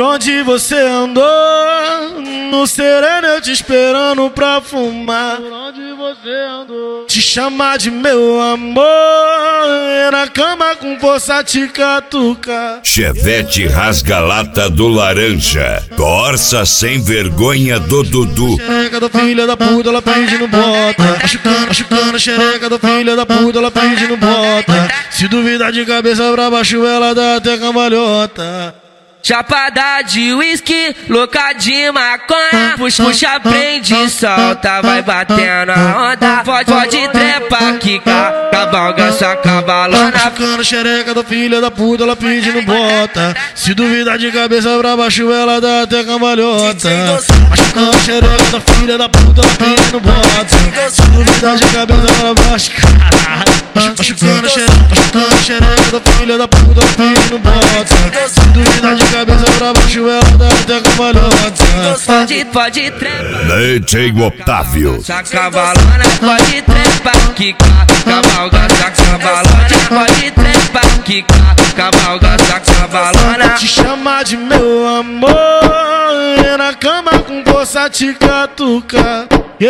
onde você andou? No sereno eu te esperando pra fumar. Por onde você andou? Te chamar de meu amor, na cama com força te catucar. Chevette rasga-lata do laranja, Corsa sem vergonha do Dudu. Xereca da filha da puta, ela pedindo bota. Machucando a xereca da filha da puta, ela pedindo bota. Se duvidar de cabeça pra baixo, ela dá até cambalhota. Chapada de uísque, louca de maconha. Puxa, prende, solta, vai batendo a onda. Pode trepa, quica, cavalga essa cavalona. Machucando a xereca da filha da puta, ela pedindo bota. Se duvidar de cabeça pra baixo, ela dá até cambalhota. Machucando a xereca da filha da puta, ela pedindo bota. Se duvidar de cabeça pra baixo, caralho. Machucando a xereca da filha da puta, ela pedindo bota. Se duvidar de cabeça pra baixo, ela dá até cambalhota. Pode trepar, DJ Otávio. essa cavalona. Pode trepar, quica, cavalga essa cavalona. Pode trepar, quica, cavalga essa cavalona. Te chamar de meu amor, na cama com força te catucar.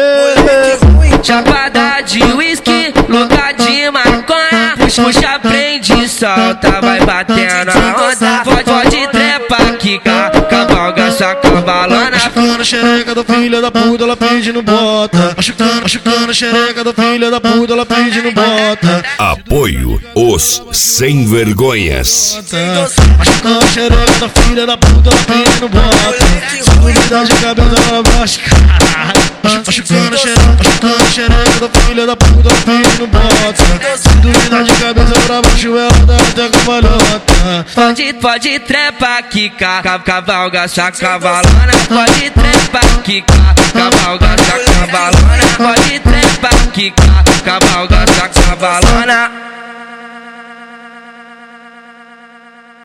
Chapada de uísque, louca de maconha. Puxa, prende, solta, vai batendo a onda. Pode trepar, quica, cavalga essa cavalona. Machucando a xereca da filha da puta, ela pedindo bota. Machucando a xereca da filha da puta, ela pedindo bota. Apoio os sem vergonhas. Machucando a xereca da filha da puta, ela pedindo bota. Se duvidar de cabeça pra baixo, caralho. Machucando a xereca da filha da puta, ela pedindo bota. Se duvidar de cabeça pra baixo, ela dá até cambalhota. Pode trepar, quica, cavalga essa cavalona. Pode trepar, quica, cavalga essa cavalona. Pode trepar, quica, cavalga essa cavalona.